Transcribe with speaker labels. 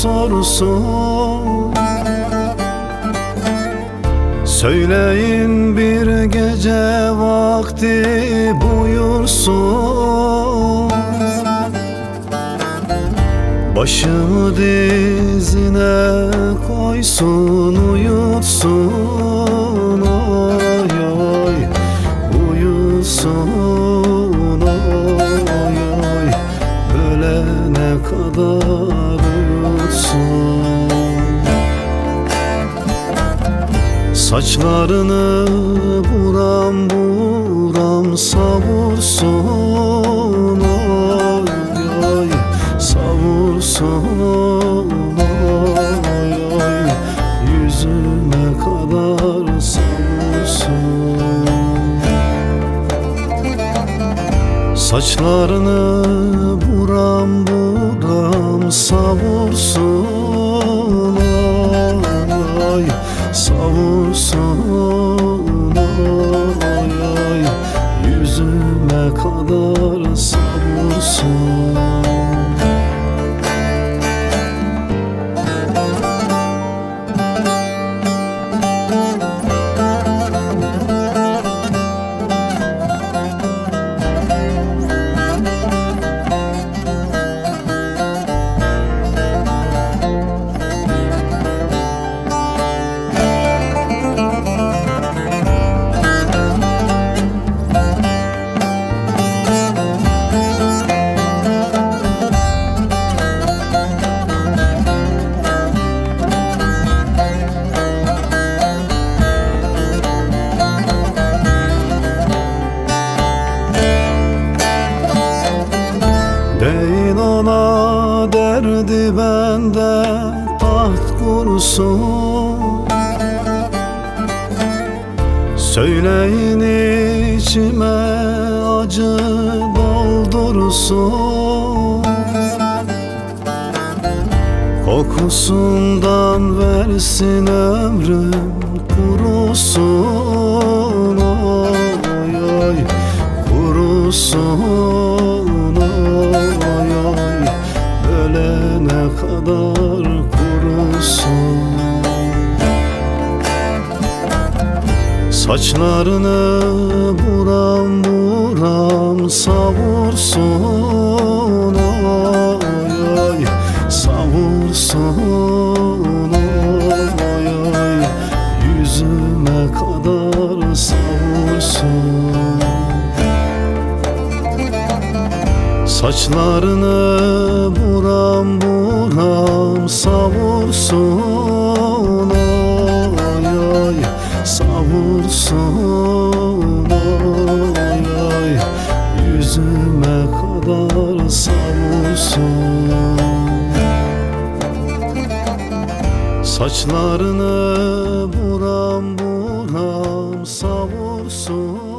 Speaker 1: sorsun. Söyleyin bir gece vakti buyursun. Başımı dizine koysun, uyutsun, oy oy, uyusun, oy oy, ölene kadar uyutsun. Saçlarını buram buram savursun, oy oy, savursun, oy oy, yüzüme kadar savursun. Saçlarını buram buram savursun, oy, savursun, oy oy, yüzüme kadar savursun. Deyin ona derdi bende taht kursun. Söyleyin içime acı doldursun. Kokusundan versin ömrüm kurusun, oy oy, kurusun, oy oy, ölene kadar kurusun. Saçlarını buram buram savursun, oy oy, savursun, oy oy, yüzüme kadar savursun. Saçlarını buram buram savursun, oy oy, savursun, oy oy, yüzüme kadar savursun. Saçlarını buram buram savursun.